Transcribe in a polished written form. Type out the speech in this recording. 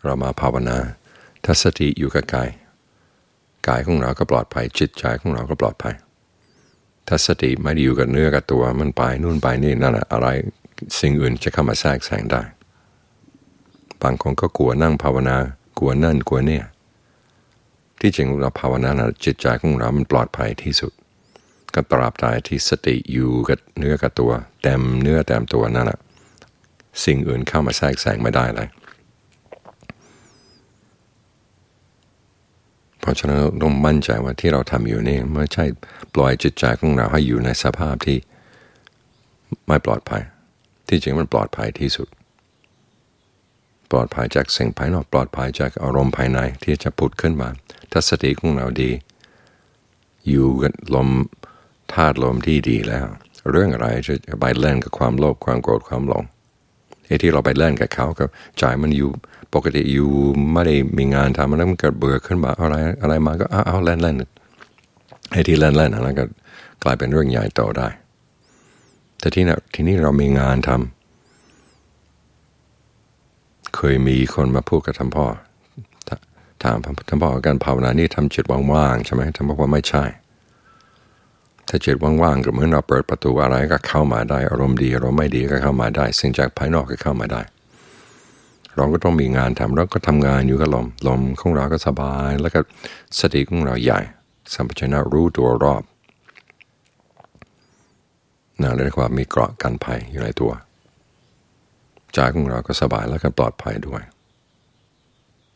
เรามาภาวนาถ้าสติอยู่กับกายของเราก็ปลอดภัยจิตใจของเราก็ปลอดภัยถ้าสติไม่ได้อยู่กับเนื้อกับตัวมันไปนู่นไปนี่นั่นอะไรสิ่งอื่นจะเข้ามาแทรกแซงได้บางคนก็กลัวนั่งภาวนากลัวนั่นกลัวเนี่ยที่จริงเราภาวนาจิตใจของเรามันปลอดภัยที่สุดก็ตราบใดที่สติอยู่กับเนื้อกับตัวเต็มเนื้อเต็มตัวนั่นแหละสิ่งอื่นเข้ามาแทรกแซงไม่ได้เลยเพราะฉะนั้นต้องมั่นใจว่าที่เราทำอยู่นี่ไม่ใช่ปล่อยจิตใจของเราให้อยู่ในสภาพที่ไม่ปลอดภัยที่จริงมันปลอดภัยที่สุดปลอดภัยจากสิ่งภายนอกปลอดภัยจากอารมณ์ภายในที่จะผุดขึ้นมาถ้าสติของเราดีอยู่กับลมธาตุลมที่ดีแล้วเรื่องอะไรจะไปเล่นกับความโลภความโกรธความหลงไอ้ที่เราไปเล่นกับเขากับใจมันอยู่ปกติอยู่ไม่ได้มีงานทำแล้วมันเกิดเบื่อขึ้นมาอะไรมาก็เอาเล่นไอ้ที่เล่นแล้วก็กลายเป็นเรื่องใหญ่โตได้แต่ที่นี่เรามีงานทำเคยมีคนมาพูดกับท่านพ่อถามท่านพ่อการภาวนานี่ทำจิตว่างๆใช่ไหมท่านบอกว่าไม่ใช่ถ้าจิตว่างๆก็เหมือนเราเปิดประตูอะไรก็เข้ามาได้อารมณ์ดีอารมณ์ไม่ดีก็เข้ามาได้สิ่งจากภายนอกก็เข้ามาได้เราก็ต้องมีงานทำเราก็ทำงานอยู่กับลมของเราก็สบายแล้วก็สติของเราใหญ่สัมปชัญญะรู้ตัวรอบเรียกว่ามีเกราะกันภัยอยู่ในตัวใจของเราก็สบายแล้วก็ปลอดภัยด้วย